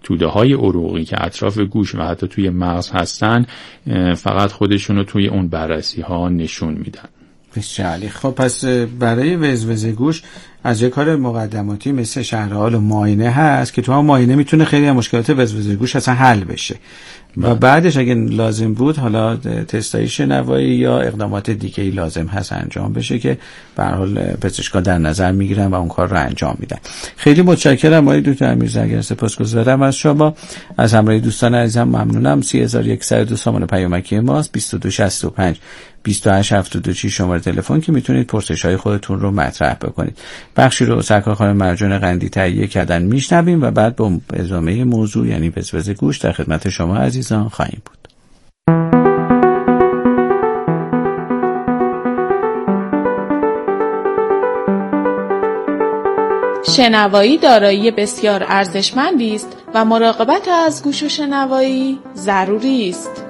توده‌های عروقی که اطراف گوش و حتی توی مغز هستن فقط خودشونو توی اون بررسی‌ها نشون میدن. بسیار عالی. خب پس برای وزوزه گوش از یک کار مقدماتی مثل شرح حال و معاینه هست که تو هم معاینه میتونه خیلی از مشکلات وزوزه گوش اصلا حل بشه و بعدش اگه لازم بود حالا تستای شنوایی یا اقدامات دیگه‌ای لازم هست انجام بشه که به هر حال پزشکا در نظر میگیرن و اون کار رو انجام میدن. خیلی متشکرم آقای دکتر امیرزرگر، سپاسگزارم از شما. از همراهی دوستان عزیزم ممنونم. 3102 سامان پیامکی ماست، 2265 2872 شماره تلفن که میتونید پرسش‌های خودتون رو مطرح بکنید. بخشی رو سرکار خانم مرجان قندی تهیه کردن میشنویم و بعد با ادامه موضوع یعنی وزوزه گوش در خدمت شما عزیزان خواهیم بود. شنوایی دارایی بسیار ارزشمندی است و مراقبت از گوش و شنوایی ضروری است.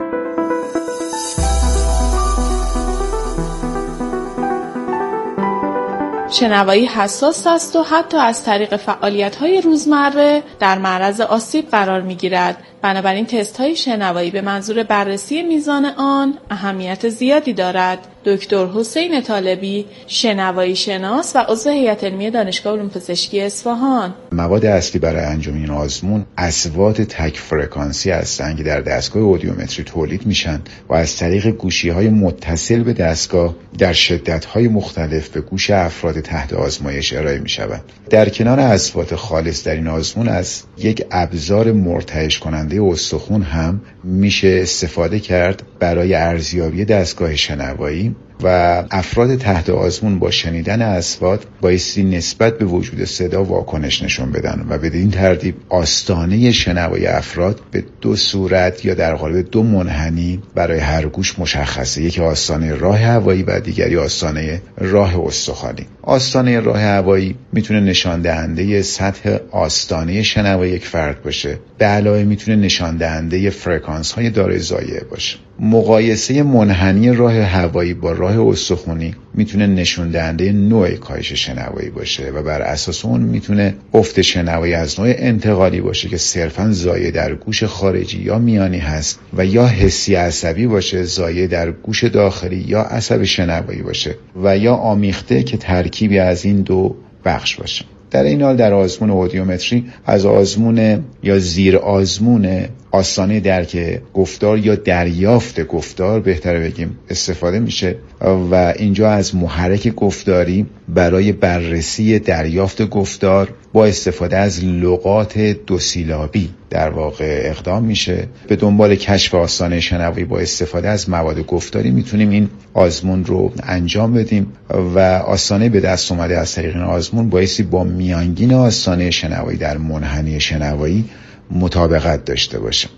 شنوایی حساس است و حتی از طریق فعالیت‌های روزمره در معرض آسیب قرار می‌گیرد. بنابراین تست‌های شنوایی به منظور بررسی میزان آن اهمیت زیادی دارد. دکتر حسین طالبی، شنوایی شناس و عضو هیئت علمی دانشگاه علوم پزشکی اصفهان. مواد اصلی برای انجام این آزمون اصوات تک فرکانسی هستند که در دستگاه اودیومتری تولید میشن و از طریق گوشی‌های متصل به دستگاه در شدت‌های مختلف به گوش افراد تحت آزمایش ارائه میشوند. در کنار اصوات خالص در این آزمون از یک ابزار مرتعش کننده استخوان هم میشه استفاده کرد برای ارزیابی دستگاه شنوایی و افراد تحت آزمون با شنیدن اصوات بایستی نسبت به وجود صدا واکنش نشون بدن و بدین ترتیب آستانه شنوایی افراد به دو صورت یا در قالب دو منحنی برای هر گوش مشخصه. یکی آستانه راه هوایی و دیگری آستانه راه استخوانی. آستانه راه هوایی میتونه نشان دهنده سطح آستانه شنوایی یک فرد باشه، به علاوه میتونه نشان دهنده فرکانس های دارای زایعه باشه. مقایسه منحنی راه هوایی با راه استخوانی میتونه نشون دهنده نوع کاهش شنوایی باشه و بر اساس اون میتونه افت شنوایی از نوع انتقالی باشه که صرفاً زایعه در گوش خارجی یا میانی هست و یا حسی عصبی باشه، زایعه در گوش داخلی یا عصب شنوایی باشه و یا آمیخته که ترکیبی از این دو بخش باشه. در این حال در آزمون اودیومتری از آزمون یا زیر آزمون آستانه درک گفتار یا دریافت گفتار بهتره بگیم استفاده میشه و اینجا از محرک گفتاری برای بررسی دریافت گفتار با استفاده از لغات دو سیلابی در واقع اقدام میشه. به دنبال کشف آستانه شنوایی با استفاده از مواد گفتاری میتونیم این آزمون رو انجام بدیم و آستانه به دست اومده از طریق این آزمون بایستی با میانگین آستانه شنوایی در منحنی شنوایی مطابقت داشته باشه.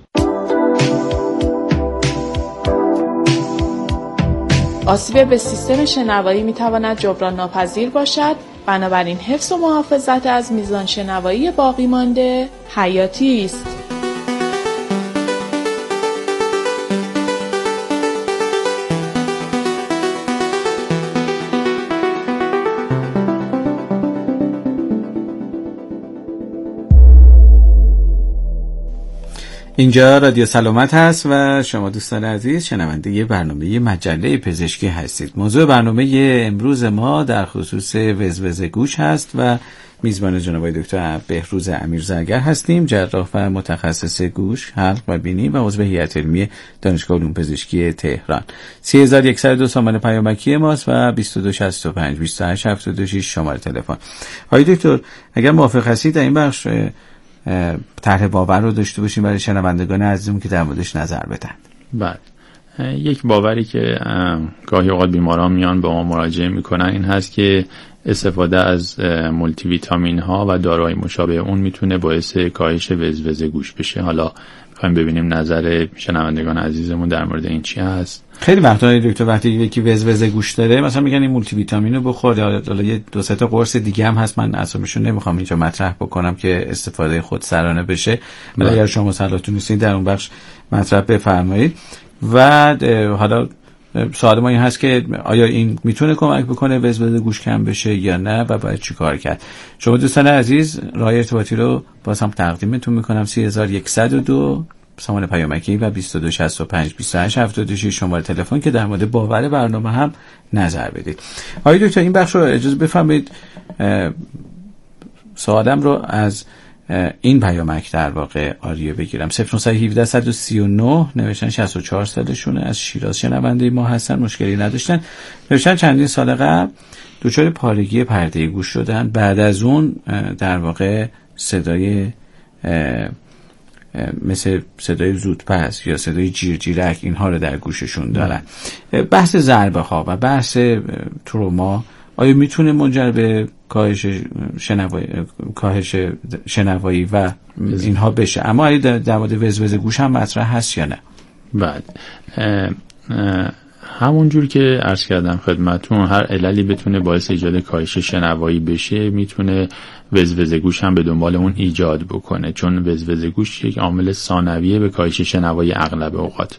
آسیب به سیستم شنوایی میتواند جبران ناپذیر باشد، بنابراین حفظ و محافظت از میزان شنوایی باقی مانده حیاتی است. اینجا رادیو سلامت هست و شما دوستان عزیز شنونده برنامه مجله پزشکی هستید. موضوع برنامه امروز ما در خصوص وزوزه گوش هست و میزبان جناب دکتر بهروز امیرزرگر هستیم، جراح و متخصص گوش، حلق و بینی و عضو هیئت علمی دانشگاه علوم پزشکی تهران. 3102 سامان پیامکی ماست و 2265 2872 شماره تلفن. آقای دکتر اگر موافق هستید در این بخش طرح باور رو داشته باشیم برای شنوندگان عزیزمون که در موردش نظر بدن. بله، یک باوری که گاهی اوقات بیماران میان به ما مراجعه میکنن این هست که استفاده از مولتی ویتامین ها و داروهای مشابه اون میتونه باعث کاهش وزوزه گوش بشه. حالا میخوایم ببینیم نظر شنوندگان عزیزمون در مورد این چی هست. خیلی وقتا دکتر وقتی یکی وزوزه گوش داره مثلا میگن این مولتی ویتامین رو بخور یا حالا یه دو سه تا قرص دیگه هم هست، من اسمشون نمیخوام اینجا مطرح بکنم که استفاده خودسرانه بشه، ولی اگر شما صلاحتون نیست در اون بخش مطرح بفرمایید. و حالا سوال ما این هست که آیا این میتونه کمک بکنه وزوزه گوش کم بشه یا نه و باید چی کار کرد؟ شما دوستان عزیز راه ارتباطی رو باز هم تقدیمتون میکنم 3102 سامان پیامکی و 2265 2876 شماره تلفن که در مورد باور برنامه هم نظر بدید. آقای دکتر این بخش رو اجازه بفرمایید سوالم رو از این پیامک در واقع آریو بگیرم. 0917 139 نوشتن 64 سالشونه، از شیراز شنونده ما هستن، مشکلی نداشتن. نوشتن چندین سال قبل دچار پارگی پرده گوش شدن، بعد از اون در واقع صدای مثل صدای زودپس یا صدای جیرجیرک اینها رو در گوششون دارن. بحث ضربه ها و بحث تروما آیا میتونه منجر به کاهش شنوایی و اینها بشه؟ اما آیا در مورد وزوزه گوش هم مطرح هست یا نه؟ بعد همونجور که عرض کردم خدمتون، هر عللی بتونه باعث ایجاد کاهش شنوایی بشه میتونه وزوزه گوش هم به دنبال اون ایجاد بکنه، چون وزوزه گوش یک عامل ثانویه به کاهش شنوایی اغلب اوقات.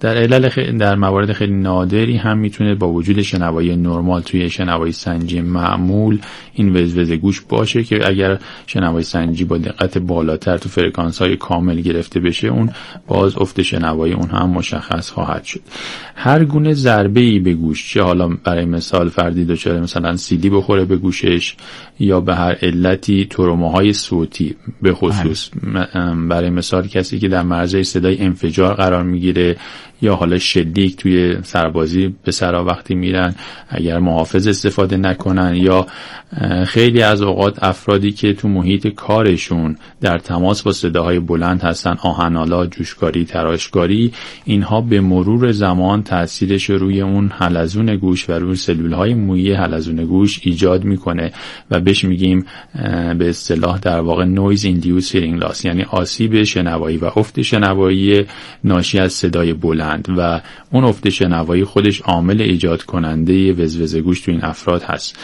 در موارد خیلی نادری هم میتونه با وجود شنوایی نرمال توی شنوایی سنجی معمول این وزوزه گوش باشه که اگر شنوایی سنجی با دقت بالاتر تو فرکانس‌های کامل گرفته بشه، اون باز افت شنوایی اون هم مشخص خواهد شد. هر گونه ضربه‌ای به گوش، چه حالا برای مثال فردی دچار مثلا سیلی بخوره به گوشش یا به هر علتی تروماهای صوتی، به خصوص برای مثال کسی که در معرض صدای انفجار قرار میگیره یا حالا شلیک توی سربازی به سرا وقتی میرن اگر محافظ استفاده نکنن، یا خیلی از اوقات افرادی که تو محیط کارشون در تماس با صداهای بلند هستن، آهن‌آلات، جوشکاری، تراشکاری، اینها به مرور زمان تاثیرش روی اون حلزون گوش و روی سلولهای مویی حلزون گوش ایجاد میکنه و بهش میگیم به اصطلاح در واقع noise induced hearing loss، یعنی آسیب شنوایی و افت شنوایی ناشی از صدای بلند، و اون افت شنوایی خودش عامل ایجاد کننده وزوزه گوش تو این افراد هست.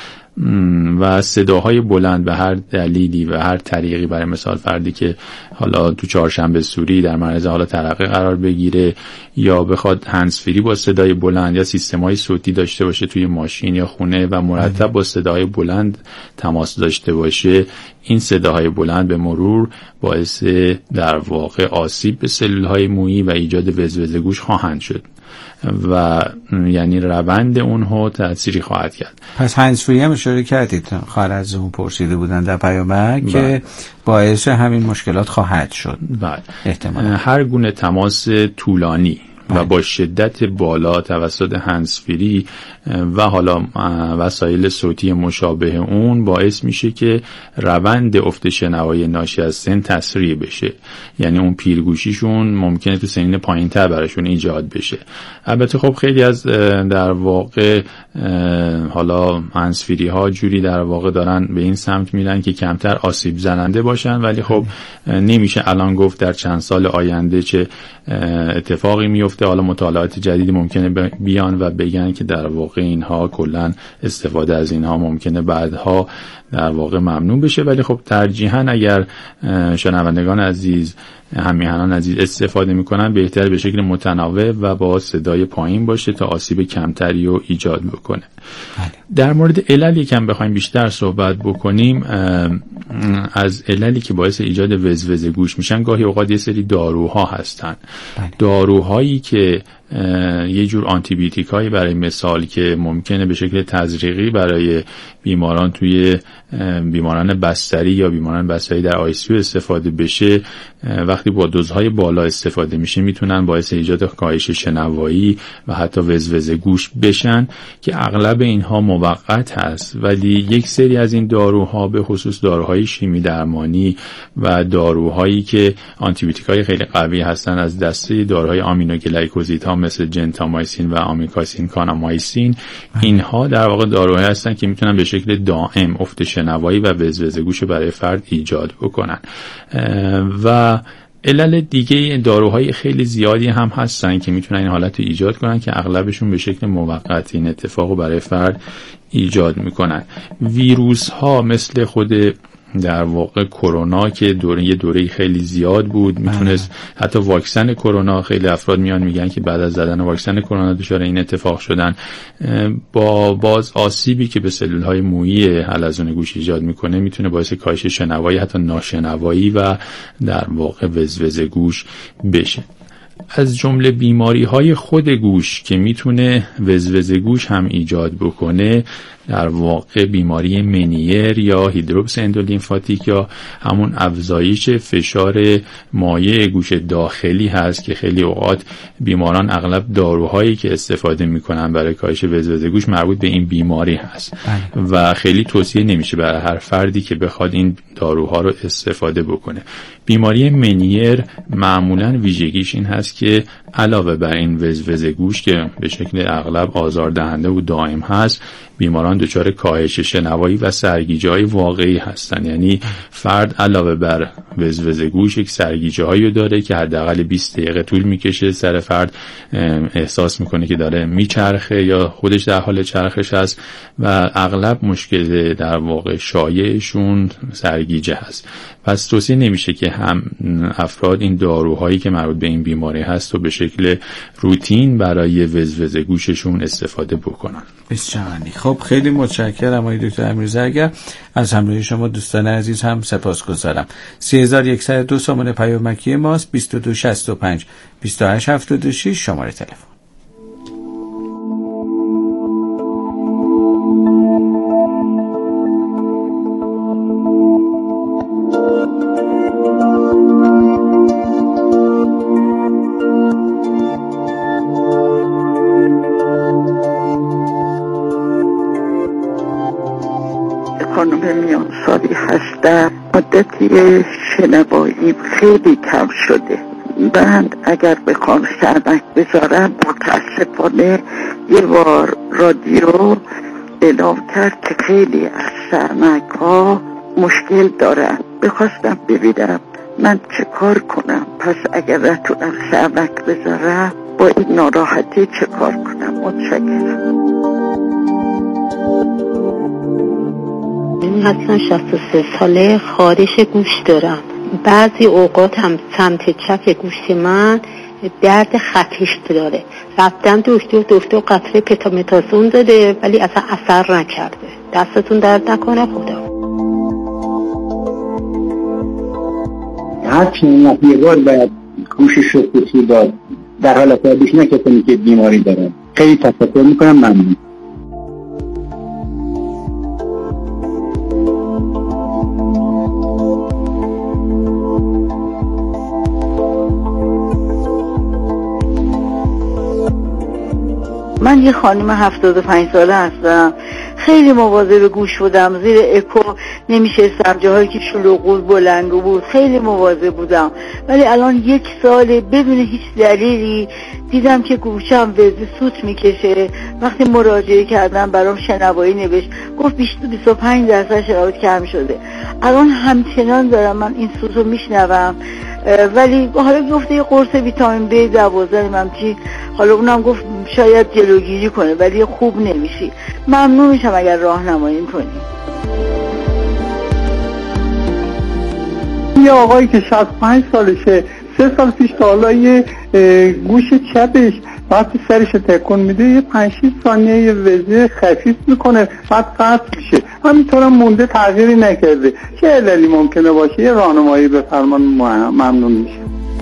و صداهای بلند به هر دلیلی و هر طریقی، برای مثال فردی که حالا تو چهارشنبه سوری در معرض حال ترقه قرار بگیره یا بخواد هندزفری با صدای بلند یا سیستم‌های صوتی داشته باشه توی ماشین یا خونه و مرتب با صداهای بلند تماس داشته باشه، این صداهای بلند به مرور باعث در واقع آسیب به سلولهای مویی و ایجاد وزوزه گوش خواهند شد و یعنی روند اونها تأثیری خواهد کرد. پس هندزفری هم اشاره کردید، خواهر از اون پرسیده بودن در پیامک که باعث همین مشکلات خواهد شد. احتمالاً هر گونه تماس طولانی و با شدت بالا توسط هندزفری و حالا وسایل صوتی مشابه اون باعث میشه که روند افت شنوایی ناشی از سن تسریع بشه، یعنی اون پیرگوشیشون ممکنه تو سنین پایین‌تر براشون ایجاد بشه. البته خب خیلی از در واقع حالا هندزفری ها جوری در واقع دارن به این سمت میرن که کمتر آسیب زننده باشن، ولی خب نمیشه الان گفت در چند سال آینده چه اتفاقی میفته. حالا مطالعات جدیدی ممکنه بیان و بگن که در واقع اینها کلا استفاده از اینها ممکنه بعدها در واقع ممنوع بشه، ولی خب ترجیحاً اگر شنوندگان عزیز، همیهنان عزیز استفاده میکنن بهتر به شکل متناوب و با صدای پایین باشه تا آسیب کمتری رو ایجاد بکنه. در مورد علل یکم بخوایم بیشتر صحبت بکنیم، از عللی که باعث ایجاد وزوزه گوش میشن گاهی اوقات یه سری داروها هستن. داروهایی که یه جور آنتیبیوتیک هایی برای مثال که ممکنه به شکل تزریقی برای بیماران توی بیماران بستری یا بیماران بستری در آیسیو استفاده بشه، وقتی با دوزهای بالا استفاده میشه میتونن باعث ایجاد کاهش شنوایی و حتی وزوزه گوش بشن که اغلب اینها موقت هست، ولی یک سری از این داروها به خصوص داروهای شیمی درمانی و داروهایی که آنتیبیوتیک های خیلی قوی هستن از دسته داروهای آمینوگلیکوزیدها مثل جنتامایسین و آمیکاسین کانامایسین، اینها در واقع داروهایی هستن که میتونن به شکل دائم افت شنوایی و وزوزه گوش برای فرد ایجاد بکنن. و علل دیگه داروهای خیلی زیادی هم هستن که میتونن این حالت رو ایجاد کنن که اغلبشون به شکل موقت این اتفاق رو برای فرد ایجاد میکنن. ویروس ها مثل خود در واقع کرونا که یه دوره خیلی زیاد بود، میتونست حتی واکسن کرونا، خیلی افراد میان میگن که بعد از زدن واکسن کرونا دچار این اتفاق شدن، با باز آسیبی که به سلول‌های مویی حلزون گوش ایجاد میکنه میتونه باعث کاهش شنوایی، حتی ناشنوایی و در واقع وزوز گوش بشه. از جمله بیماری‌های خود گوش که میتونه وزوز گوش هم ایجاد بکنه در واقع بیماری منیر یا هیدروپس اندولیمفاتیک یا همون افزایش فشار مایع گوش داخلی هست که خیلی اوقات بیماران اغلب داروهایی که استفاده میکنن برای کاهش وزوز گوش مربوط به این بیماری هست و خیلی توصیه نمیشه برای هر فردی که بخواد این داروها رو استفاده بکنه. بیماری منیر معمولاً ویژگیش این هست که علاوه بر این وزوز گوش که به شکل اغلب آزاردهنده و دائم هست، بیماران دچار کاهش شنوایی و سرگیجه‌های واقعی هستن. یعنی فرد علاوه بر وزوز گوش یک سرگیجه‌هایی داره که حداقل 20 دقیقه طول میکشه، سر فرد احساس میکنه که داره میچرخه یا خودش در حال چرخش هست و اغلب مشکل در واقع شایعشون سرگیجه هست. پس توصیه نمیشه که هم افراد این داروهایی که مربوط به این بیماری هست و به شکل روتین برای وزوز گوششون استفاده بکنن. بسیار خب، خیلی متشکرم آقای دکتر امیرزاگر. از همراهی شما دوستان عزیز هم سپاسگزارم. 3102 سامانه پیامکی ماست، 2265 2876 شماره تلفن. خانم میانسالی هستم. مدتی شنوایی خیلی کم شده. من اگر بخوام سرنک بذارم متاسفانه یه بار رادیو اعلام کرد که خیلی از سرنک ها مشکل دارن. بخواستم ببینم من چه کار کنم. پس اگر نتونم سرنک بذارم با این ناراحتی چه کار کنم؟ متشکرم. من اصلا 63 ساله خارش گوش دارم. بعضی اوقات هم سمت چپ گوش من درد خطیش داره. رفتم دکتر قطره پتامتازون داده ولی اصلا اثر نکرده. دستتون درد نکنه خدا. هر چند یه بار باید گوشش رو توضیح داد. در حالت عادیش نکردم که بیماری دارم. خیلی تشکر میکنم. ممنون. من یه خانم 75 ساله هستم. خیلی مواظب گوش بودم. زیر اکو نمیشستم، جاهایی که شلوغ بود بلنگو بود خیلی مواظب بودم. ولی الان 1 ساله بدون هیچ دلیلی دیدم که گوشم وزه سوت میکشه. وقتی مراجعه کردم برام شنوایی نوشت، گفت 25% شنوایی کم شده. الان همچنان دارم من این سوت رو میشنوم. ولی حالا گفته یه قرص ویتامین B12 همچی، حالا اونم گفت شاید جلوگیری کنه ولی خوب نمیشی. ممنون میشم اگر راهنمایی کنی. یه آقایی که 65 سالشه، 3 سال پیش تا حالا یه گوش چپش وقتی سرش تکون میده یه 5-6 ثانیه یه وزه خفیف میکنه بعد قطع میشه. همینطورم مونده، تغییری نکرده. چه عللی ممکنه باشه؟ یه راهنمایی بفرمان. ممنون میشه.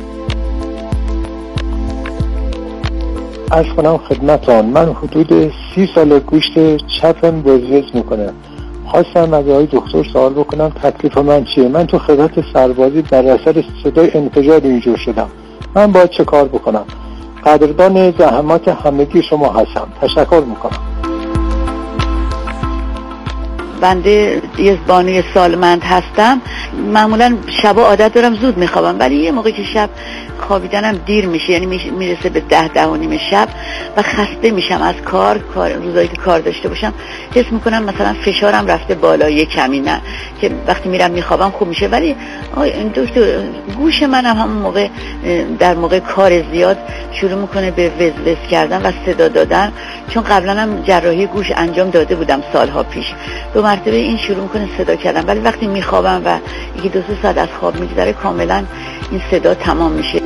عرض کنم خدمتان، من حدود 30 سال گوشت چپم وزوز میکنه. خواستم از آقای دکتر سوال بکنم تکلیف من چیه؟ من تو خدمت سربازی در اثر صدای انفجار اینجور شدم. من باید چه کار بکنم؟ قدردان زحمات همگی شما هستم. تشکر میکنم. بنده یه بانوی سالمند هستم معمولا شبا عادت دارم زود میخوابم، ولی یه موقع که شب خوابیدنم دیر میشه، یعنی میرسه به 10-10:30 شب و خسته میشم از کار روزایی که کار داشته باشم، حس میکنم مثلا فشارم رفته بالا یه کمی، نه که وقتی میرم میخوابم خوب میشه. ولی دکتر گوش منم همون موقع در موقع کار زیاد شروع میکنه به وزوز کردن و صدا دادن، چون قبلا هم جراحی گوش انجام داده بودم سالها پیش، 2 مرتبه این شروع میکنه صدا کردن، ولی وقتی میخوابم و 1-2 ساعت از خواب میگذره کاملا این صدا تمام میشه.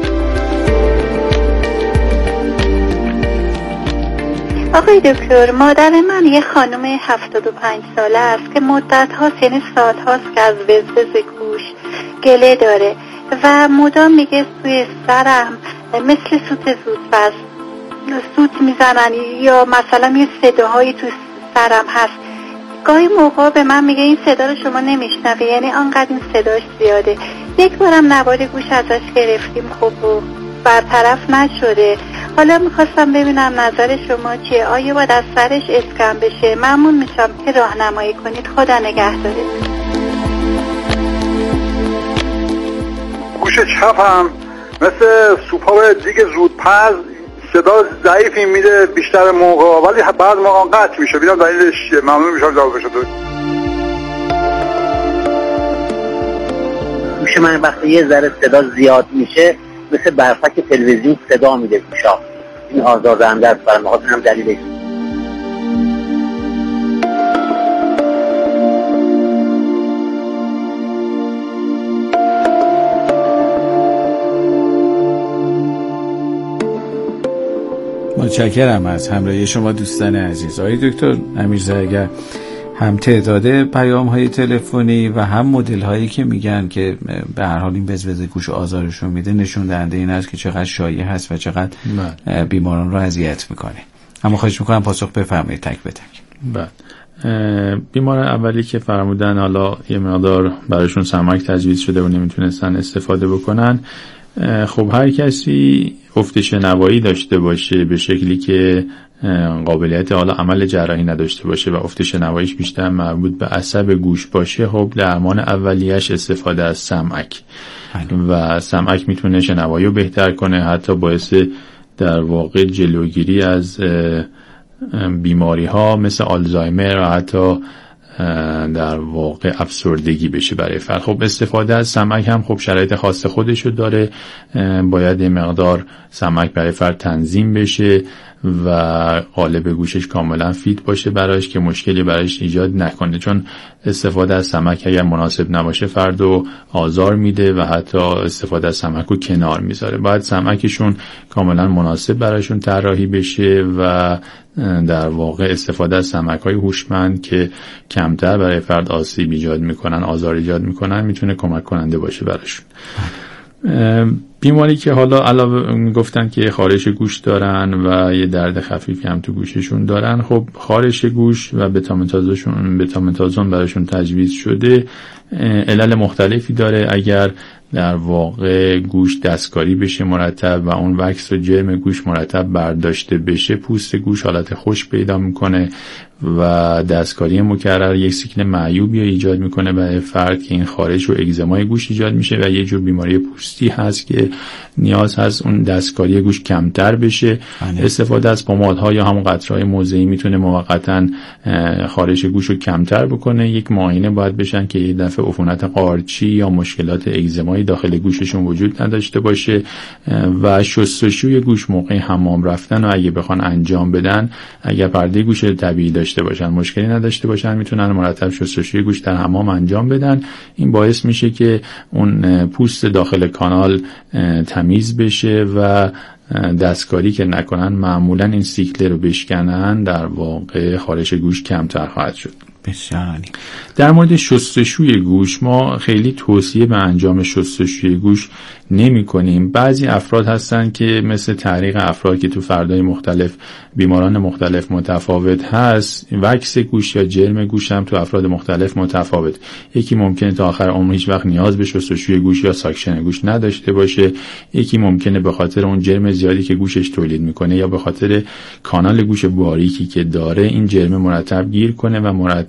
آقای دکتر، مادر من یه خانم 75 ساله است که مدت هاست، یعنی ساعت هاست که از وزوز گوش گله داره و مدام میگه توی سرم مثل سوت زودپز سوت میزنن یا مثلا یه صداهایی توی سرم هست. گاهی موقع به من میگه این صدا رو شما نمیشنوی، یعنی آنقدر این صداش زیاده. یک بارم نوار گوش ازش گرفتیم خب برطرف نشده. حالا میخواستم ببینم نظر شما چیه، آیا باید از سرش اسکن بشه؟ ممنون میشم که راهنمایی کنید. خدا نگهدارت. گوش چپم مثل سوپاپ دیگه زودپز صدا ضعیفی میده بیشتر موقع، ولی بعد موقع قطع میشه. بیدم دلیلش چیه؟ ممنون میشم جواب بشه. گوش من وقتی یه ذره صدا زیاد میشه مثل برفک تلویزیون صدا میده گوشا، این آزاردهنده است برای ما، هم دلیلش. متشکرم از همراهی شما دوستان عزیز. آقای دکتر امیرزاده، اگر هم تعداد پیام های تلفنی و هم مدل هایی که میگن که به هر حال این وزوز گوش آزارشون میده نشون دهنده این است که چقدر شایع هست و چقدر بیماران رو اذیت میکنه. اما خواهش میکنم پاسخ بفرمایید تک به تک. بیمار اولی که فرمودن حالا یه مقدار براشون سمک تجویز شده و نمیتونستن استفاده بکنن، خب هر کسی افت شنوایی داشته باشه به شکلی که قابلیت حالا عمل جراحی نداشته باشه و افت شنواییش بیشتر مربوط به عصب گوش باشه، خب درمان اولیش استفاده از سمک و سمک میتونه شنوایی رو بهتر کنه، حتی باعث در واقع جلوگیری از بیماری ها مثل آلزایمر و حتی در واقع افسردگی بشه برای فرد. خب استفاده از سمک هم خب شرایط خاص خودشو داره، باید یه مقدار سمک برای فرد تنظیم بشه و قالب گوشش کاملا فیت باشه براش که مشکلی براش ایجاد نکنه، چون استفاده از سمک اگر مناسب نباشه فرد رو آزار میده و حتی استفاده از سمک رو کنار میذاره. باید سمکشون کاملا مناسب براشون طراحی بشه و در واقع استفاده از سمک‌های هوشمند که کمتر برای فرد آسیب ایجاد میکنن، آزار ایجاد میکنن، میتونه کمک کننده باشه براشون. بیماری که حالا علاوه گفتن که خارش گوش دارن و یه درد خفیفی هم تو گوششون دارن، خب خارش گوش و بتامتازون براشون تجویز شده. علل مختلفی داره. اگر در واقع گوش دستکاری بشه مرتب و اون وکس و جرم گوش مرتب برداشته بشه، پوست گوش حالت خشک پیدا میکنه و دستکاری مکرر یک سیکل معیوبی ایجاد میکنه برای فرد که این خارش و اگزمای گوش ایجاد میشه و یه جور بیماری پوستی هست که نیاز هست اون دستکاری گوش کمتر بشه. استفاده از پمادها یا همون قطره‌های موضعی میتونه موقتا خارش گوش رو کمتر بکنه. یک معاینه باید بشن که یه دفعه عفونت قارچی یا مشکلات اگزمایی داخل گوششون وجود نداشته باشه و شستشوی گوش موقع حمام رفتن و اگه بخوان انجام بدن، اگر پرده گوش طبیعی داشته باشن، مشکلی نداشته باشن، میتونن مرتب شستشوی گوش در حمام انجام بدن. این باعث میشه که اون پوست داخل کانال تمیز بشه و دستکاری که نکنن معمولا این سیکل رو بشکنن، در واقع خارش گوش کمتر خواهد شد. بسیار. در مورد شستشوی گوش ما خیلی توصیه به انجام شستشوی گوش نمی کنیم. بعضی افراد هستن که مثل تعریق افراد که تو فردای مختلف بیماران مختلف متفاوت هست، وکس گوش یا جرم گوش هم تو افراد مختلف متفاوت. یکی ممکنه تا آخر عمر هیچ وقت نیاز به شستشوی گوش یا ساکشن گوش نداشته باشه، یکی ممکنه به خاطر اون جرم زیادی که گوشش تولید میکنه یا به خاطر کانال گوش باریکی که داره این جرم مرتب گیر کنه و مرتب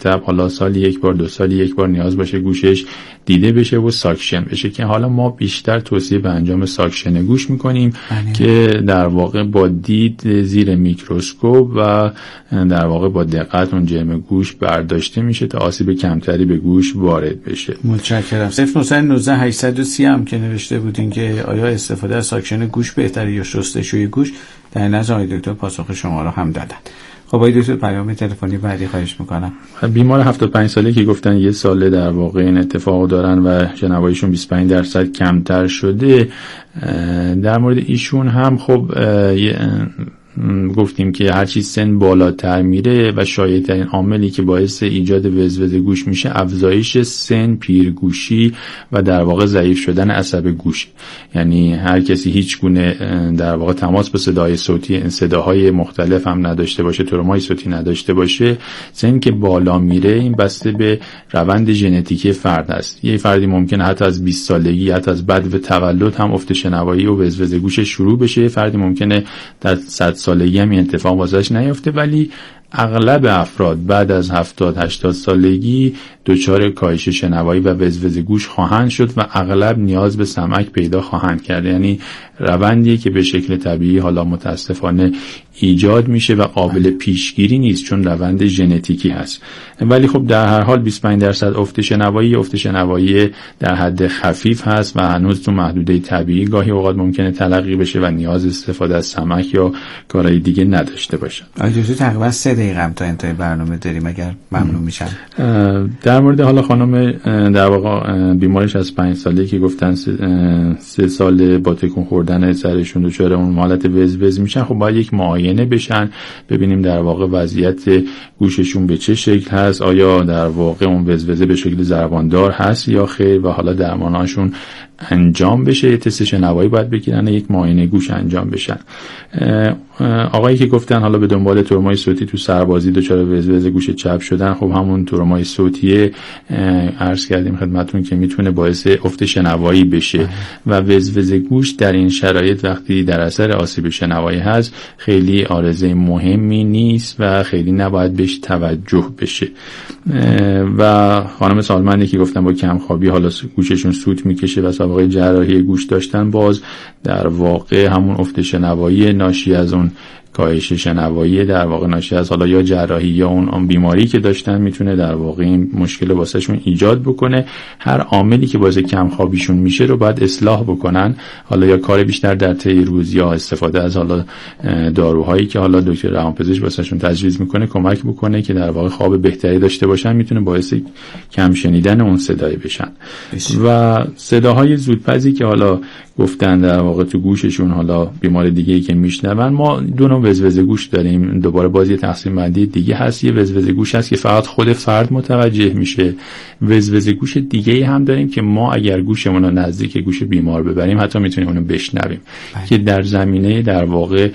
مرتب حالا سال یک بار 2 سال یک بار نیاز باشه گوشش دیده بشه و ساکشن بشه، که حالا ما بیشتر توصیه به انجام ساکشن گوش میکنیم که در واقع با دید زیر میکروسکوپ و در واقع با دقت اون جرم گوش برداشته میشه تا آسیب کمتری به گوش وارد بشه. متشکرم. 0919 830 هم که نوشته بودین که آیا استفاده از ساکشن گوش بهتره یا شستشوی گوش، در نظر آقای دکتر پاسخ شما رو هم دادن. خب آقای دکتر پیام تلفنی بعدی خواهش میکنم. بیمار 75 ساله که گفتن یه ساله در واقع این اتفاق دارن و شنواییشون 25% کمتر شده، در مورد ایشون هم خب گفتیم که هرچی سن بالاتر میره و شایع‌ترین عاملی که باعث ایجاد وزوز گوش میشه افزایش سن، پیرگوشی و در واقع ضعیف شدن عصب گوش. یعنی هر کسی هیچ گونه در واقع تماس با صدای صوتی، صداهای مختلف هم نداشته باشه، ترومای صوتی نداشته باشه، سن که بالا میره این بسته به روند ژنتیکی فرد است. یه فردی ممکنه حتی از 20 سالگی، حتی از بعد تولد هم افت شنوایی و وزوز گوش شروع بشه. فردی ممکنه در 100 سالگی هم این اتفاق واسش نیفته، ولی اغلب افراد بعد از 70-80 سالگی دچار کاهش شنوایی و وزوز گوش خواهند شد و اغلب نیاز به سمک پیدا خواهند کرد. یعنی روندی که به شکل طبیعی حالا متاسفانه ایجاد میشه و قابل پیشگیری نیست چون روند ژنتیکی هست. ولی خب در هر حال 25% افت شنوایی در حد خفیف هست و هنوز تو محدوده طبیعی گاهی اوقات ممکنه تلقی بشه و نیاز استفاده از سمک یا کارهای دیگه نداشته باشه. آجوزی تقریبا 3 دقیقه هم تا انتهای برنامه داریم، اگر ممنون میشم. در مورد حالا خانم در واقع بیمارش از 5 ساله که گفتن 3 سال با تکون خوردن سرشون دچار اون حالت وزوز میشن، خب باید یک معاینه بشن ببینیم در واقع وضعیت گوششون به چه شکل هست، آیا در واقع اون وزوزه به شکل ضرباندار هست یا خیر و حالا درماناشون انجام بشه. یه تست شنوایی باید بگیرن، یک معاینه گوش انجام بشن. آقایی که گفتن حالا به دنبال ترومای صوتی تو سربازی دچار وزوز گوش چپ شدن، خب همون ترومای صوتی عرض کردیم خدمتتون که میتونه باعث افت شنوایی بشه و وزوز گوش در این شرایط وقتی در اثر آسیب شنوایی هست خیلی عارضه مهمی نیست و خیلی نباید بهش توجه بشه. و خانم سالمندی که گفتن با کمخوابی حالا گوششون سوت میکشه و سابقه جراحی گوش داشتن، باز در واقع همون افت شنوایی ناشی از اون کاهش شنوایی در واقع ناشی از حالا یا جراحی یا اون بیماری که داشتن میتونه در واقع این مشکل واسهشون ایجاد بکنه. هر عاملی که باعث کمخوابیشون میشه رو باید اصلاح بکنن، حالا یا کار بیشتر در طی روز یا استفاده از حالا داروهایی که حالا دکتر روانپزشک واسهشون تجویز میکنه کمک بکنه که در واقع خواب بهتری داشته باشن، میتونه باعث کم شنیدن اون صدای بشن. و صداهای زودپزی که حالا گفتن در واقع تو گوششون حالا بیمار دیگه‌ای که میشنون، ما دو نوع وزوز گوش داریم. دوباره بازی تقسیم بندی دیگه هست. یه وزوز گوش هست که فقط خود فرد متوجه میشه. وزوز گوش دیگه‌ای هم داریم که ما اگر گوشمون رو نزدیک گوش بیمار ببریم حتی میتونیم اونو بشنویم که در زمینه در واقع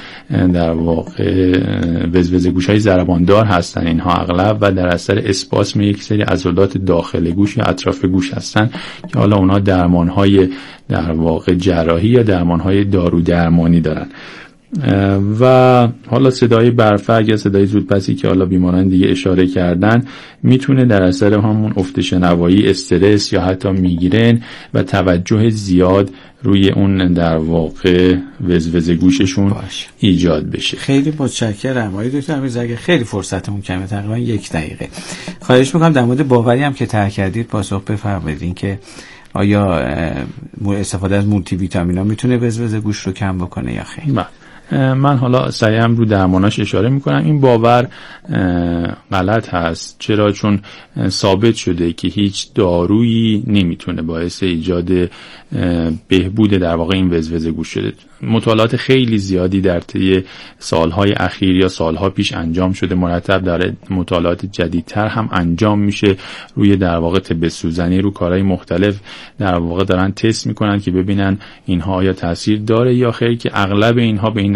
وزوز گوش‌های ضرباندار هستن اینها اغلب و در اثر اسپاسم یک سری عضلات داخل گوش یا اطراف گوش هستن که حالا اونها درمان‌های در واقع جراحی یا درمان‌های دارو درمانی دارن. و حالا صدای برفک یا صدای زودپسی که حالا بیماران دیگه اشاره کردن میتونه در اثر همون افت شنوایی، استرس یا حتی میگرن و توجه زیاد روی اون در واقع وزوز گوششون ایجاد بشه. خیلی متشکرم آقای دکتر امیرزاده. خیلی فرصتمون کمه، تقریبا 1 دقیقه. خواهش میکنم در مورد باوری هم که طرح کردید پاسخ بفرمایید که آیا استفاده از مولتی ویتامینا میتونه وزوز گوش رو کم بکنه یا خیر؟ من حالا سریع هم رو درماناش اشاره میکنم. این باور غلط هست. چرا؟ چون ثابت شده که هیچ دارویی نمیتونه باعث ایجاد بهبود در واقع این وزوز گوش شده. مطالعات خیلی زیادی در طی سالهای اخیر یا سالها پیش انجام شده، مرتب در مطالعات جدیدتر هم انجام میشه روی در واقع طب سوزنی، رو کارهای مختلف در واقع دارن تست میکنن که ببینن اینها آیا تاثیر داره یا خیر، که اغلب اینها به این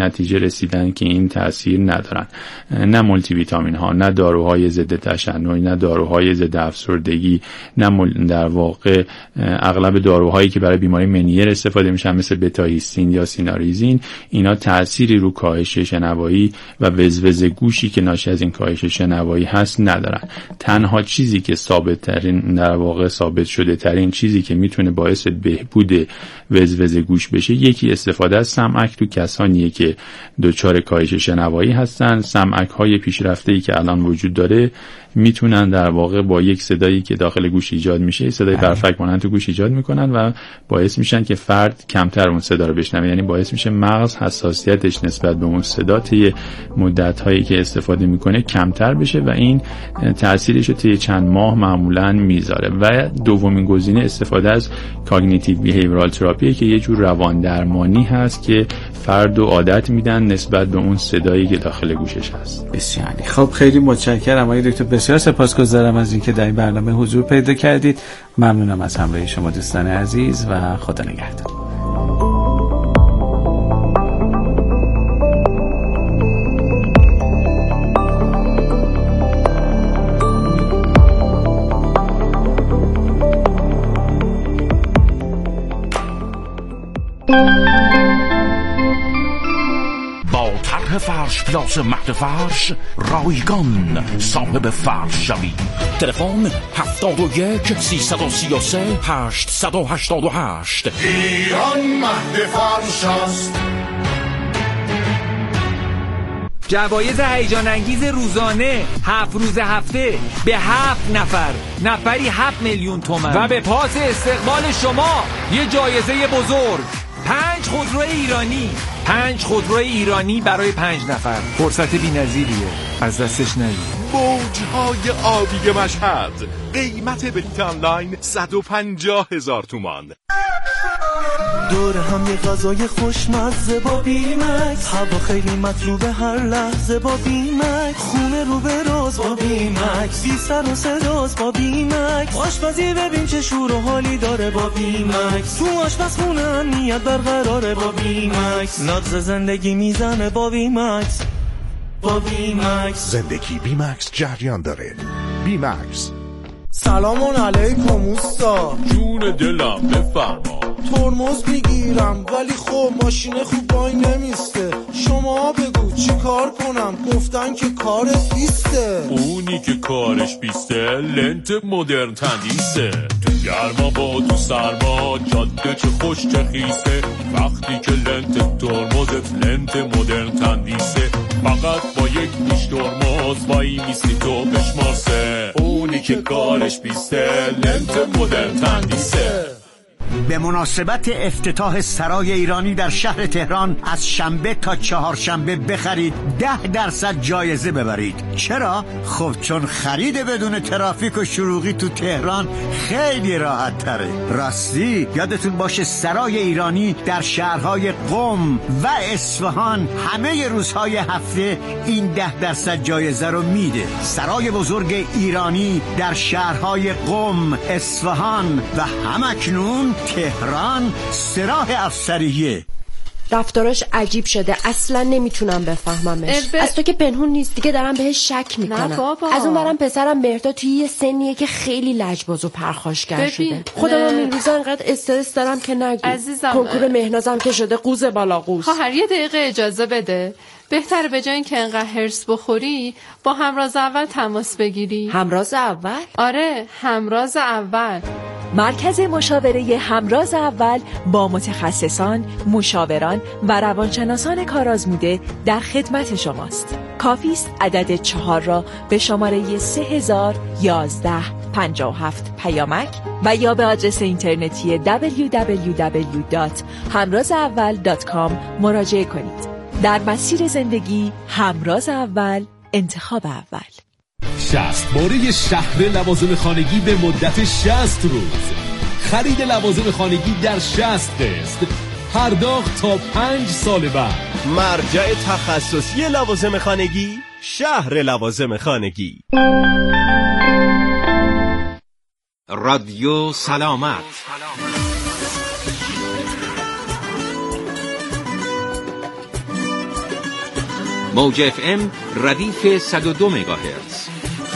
نتیجه رسیدن که این تأثیر ندارن. نه مولتی ویتامین ها، نه داروهای ضد تشنج، نه داروهای ضد افسردگی، نه در واقع اغلب داروهایی که برای بیماری منیر استفاده میشن مثل بتا هیستین یا سیناریزین، اینا تأثیری رو کاهش شنوایی و وزوز گوشی که ناشی از این کاهش شنوایی هست ندارن. تنها چیزی که ثابت شده ترین چیزی که میتونه باعث بهبود وزوز گوش بشه، یکی استفاده از سمعک تو کسانیه که دچار کاهش شنوایی هستن. سمعک های پیشرفته‌ای که الان وجود داره میتونن در واقع با یک صدایی که داخل گوش ایجاد میشه، صدای برفک مانند تو گوش ایجاد میکنن و باعث میشن که فرد کمتر اون صدا رو بشنوه. یعنی باعث میشه مغز حساسیتش نسبت به اون صدا طی مدت‌هایی که استفاده میکنه کمتر بشه و این تأثیرش رو طی چند ماه معمولاً میذاره. و دومین گزینه استفاده از کاگنیتیو بیهیویرال تراپی که یه جور روان درمانی هست که فرد رو عادت میدن نسبت به اون صدایی که داخل گوشش هست. بسیار خب، خیلی متشکرم آقای دکتر، بسیار سپاسگزارم از اینکه در این برنامه حضور پیدا کردید. ممنونم از همراهی شما دوستان عزیز و خدا نگهدار. فرش پلاس مهد فرش رایگان صاحب فرش شوی. تلفن 71 333 888. ایران مهد فرش است. جوایز هیجان انگیز روزانه 7 روز هفته به 7 نفر، نفری 7 میلیون تومان و به پاس استقبال شما یه جایزه بزرگ، 5 خودرو ایرانی، 5 خودرو ایرانی برای 5 نفر. فرصت بی‌نظیریه، از دستش ندید. موجهای آبی مشهد، قیمت بلیت آنلاین 150,000 تومان. دور هم یه غذای خوشمزه با بیمکس، هوا خیلی مطلوبه هر لحظه با بیمکس، خونه رو به راز با بیمکس، بی سر و صداست با بیمکس، آشپزی ببین چه شور و حالی داره با بیمکس، تو آشپزخونه امنیت برقراره با بیمکس، نبض زندگی میزنه با بیمکس، با بیمکس، زندگی بیمکس جریان داره. بیمکس. سلام علیکم اوستا. جون دلم بفرما. ترمز میگیرم ولی خب ماشین خوب وای نمیسته، شما بگو چی کار کنم؟ گفتن که کارت بیسته. اونی که کارش بیسته لنت مدرن تندیسه، تو گرما با تو سرما جاده چه خوش چه خیسه، وقتی که لنت ترمزت لنت مدرن تندیسه، فقط با یک نیش ترمز وای میستی تو بشماسه، اونی که کارش بیسته لنت مدرن تندیسه. به مناسبت افتتاح سرای ایرانی در شهر تهران از شنبه تا چهارشنبه بخرید 10% جایزه ببرید. چرا؟ خب چون خرید بدون ترافیک و شلوغی تو تهران خیلی راحت تره. راستی یادتون باشه سرای ایرانی در شهرهای قم و اصفهان همه روزهای هفته این 10% جایزه رو میده. سرای بزرگ ایرانی در شهرهای قم، اصفهان و همکنون تهران سراح افسریه. رفتاراش عجیب شده، اصلا نمیتونم بفهممش. از تو که پنهون نیست دیگه، دارم بهش شک میکنم. نه بابا. از اون برم پسرم مهرداد توی یه سنیه که خیلی لجباز و پرخاشگر شده. خودم این روزا انقدر استرس دارم که نگو. عزیزم کنکور مهنازم که شده قوز بالا قوز. خواهر یه دقیقه اجازه بده. بهتره به جای اینکه انقدر هرس بخوری با همراز اول تماس بگیری. همراز اول؟ آره، همراز اول. مرکز مشاوره همراز اول با متخصصان، مشاوران و روانشناسان کارآزموده در خدمت شماست. کافی است عدد 4 را به شماره 301157 پیامک و یا به آدرس اینترنتی www.hamrazaawal.com مراجعه کنید. در مسیر زندگی همراز اول، انتخاب اول. 60 باره شهر لوازم خانگی به مدت 60 روز. خرید لوازم خانگی در 60 قسط، پرداخت تا 5 سال بعد. مرجع تخصصی لوازم خانگی، شهر لوازم خانگی. رادیو سلامت. موج FM ردیف 102 مگاهرتز.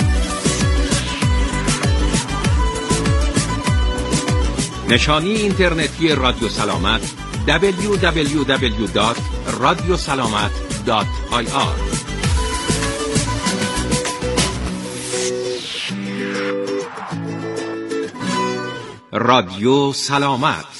نشانی اینترنتی رادیو سلامت www.radiosalamat.ir. رادیو سلامت.